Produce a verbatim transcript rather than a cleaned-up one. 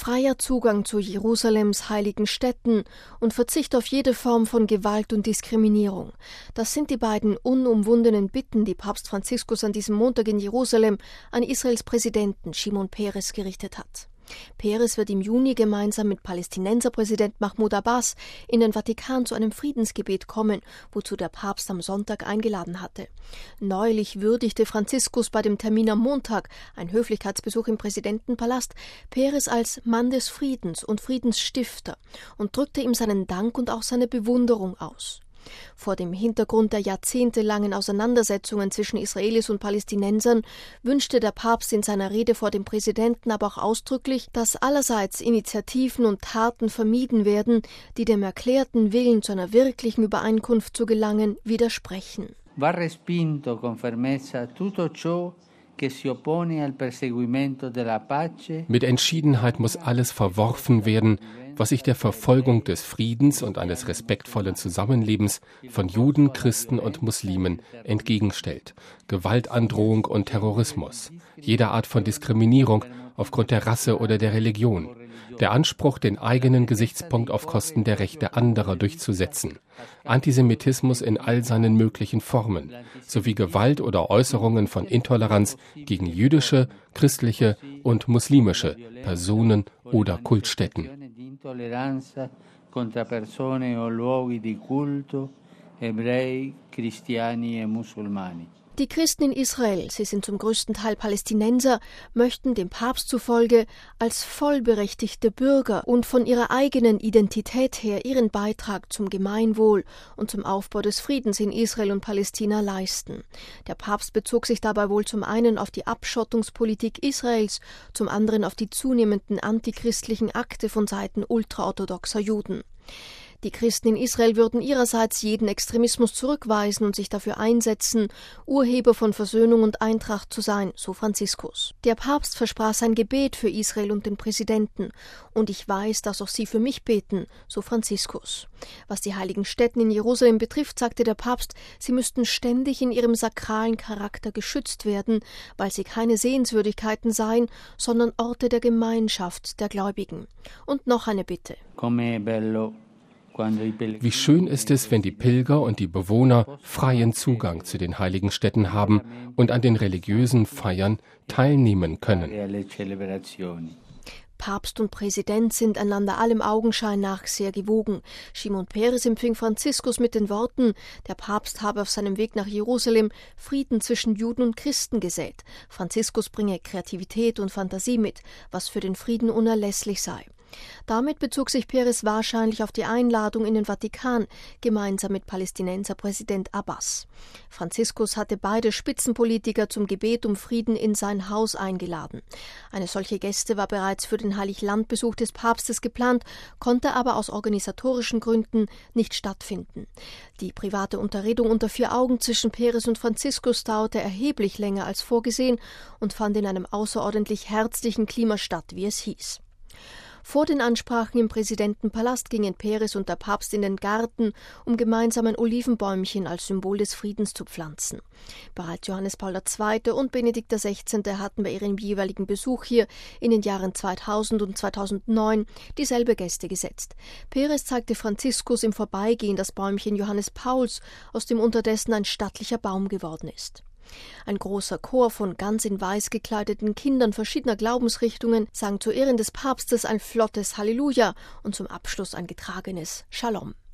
Freier Zugang zu Jerusalems heiligen Stätten und Verzicht auf jede Form von Gewalt und Diskriminierung. Das sind die beiden unumwundenen Bitten, die Papst Franziskus an diesem Montag in Jerusalem an Israels Präsidenten Shimon Peres gerichtet hat. Peres wird im Juni gemeinsam mit Palästinenserpräsident Mahmoud Abbas in den Vatikan zu einem Friedensgebet kommen, wozu der Papst am Sonntag eingeladen hatte. Neulich würdigte Franziskus bei dem Termin am Montag, ein Höflichkeitsbesuch im Präsidentenpalast, Peres als Mann des Friedens und Friedensstifter und drückte ihm seinen Dank und auch seine Bewunderung aus. Vor dem Hintergrund der jahrzehntelangen Auseinandersetzungen zwischen Israelis und Palästinensern wünschte der Papst in seiner Rede vor dem Präsidenten aber auch ausdrücklich, dass allerseits Initiativen und Taten vermieden werden, die dem erklärten Willen zu einer wirklichen Übereinkunft zu gelangen, widersprechen. Va respinto con fermezza tutto ciò. Mit Entschiedenheit muss alles verworfen werden, was sich der Verfolgung des Friedens und eines respektvollen Zusammenlebens von Juden, Christen und Muslimen entgegenstellt. Gewaltandrohung und Terrorismus, jede Art von Diskriminierung aufgrund der Rasse oder der Religion, der Anspruch, den eigenen Gesichtspunkt auf Kosten der Rechte anderer durchzusetzen, Antisemitismus in all seinen möglichen Formen, sowie Gewalt oder Äußerungen von Intoleranz gegen jüdische, christliche und muslimische Personen oder Kultstätten. Die Christen in Israel, sie sind zum größten Teil Palästinenser, möchten dem Papst zufolge als vollberechtigte Bürger und von ihrer eigenen Identität her ihren Beitrag zum Gemeinwohl und zum Aufbau des Friedens in Israel und Palästina leisten. Der Papst bezog sich dabei wohl zum einen auf die Abschottungspolitik Israels, zum anderen auf die zunehmenden antichristlichen Akte von Seiten ultraorthodoxer Juden. Die Christen in Israel würden ihrerseits jeden Extremismus zurückweisen und sich dafür einsetzen, Urheber von Versöhnung und Eintracht zu sein, so Franziskus. Der Papst versprach sein Gebet für Israel und den Präsidenten, und ich weiß, dass auch Sie für mich beten, so Franziskus. Was die heiligen Stätten in Jerusalem betrifft, sagte der Papst, sie müssten ständig in ihrem sakralen Charakter geschützt werden, weil sie keine Sehenswürdigkeiten seien, sondern Orte der Gemeinschaft der Gläubigen. Und noch eine Bitte. Wie schön ist es, wenn die Pilger und die Bewohner freien Zugang zu den heiligen Stätten haben und an den religiösen Feiern teilnehmen können. Papst und Präsident sind einander allem Augenschein nach sehr gewogen. Shimon Peres empfing Franziskus mit den Worten, der Papst habe auf seinem Weg nach Jerusalem Frieden zwischen Juden und Christen gesät. Franziskus bringe Kreativität und Fantasie mit, was für den Frieden unerlässlich sei. Damit bezog sich Peres wahrscheinlich auf die Einladung in den Vatikan, gemeinsam mit Palästinenserpräsident Abbas. Franziskus hatte beide Spitzenpolitiker zum Gebet um Frieden in sein Haus eingeladen. Eine solche Geste war bereits für den Heiliglandbesuch des Papstes geplant, konnte aber aus organisatorischen Gründen nicht stattfinden. Die private Unterredung unter vier Augen zwischen Peres und Franziskus dauerte erheblich länger als vorgesehen und fand in einem außerordentlich herzlichen Klima statt, wie es hieß. Vor den Ansprachen im Präsidentenpalast gingen Peres und der Papst in den Garten, um gemeinsam ein Olivenbäumchen als Symbol des Friedens zu pflanzen. Bereits Johannes Paul der Zweite und Benedikt der Sechzehnte hatten bei ihrem jeweiligen Besuch hier in den Jahren zweitausend und zweitausendneun dieselbe Geste gesetzt. Peres zeigte Franziskus im Vorbeigehen das Bäumchen Johannes Pauls, aus dem unterdessen ein stattlicher Baum geworden ist. Ein großer Chor von ganz in weiß gekleideten Kindern verschiedener Glaubensrichtungen sang zu Ehren des Papstes ein flottes Halleluja und zum Abschluss ein getragenes Shalom.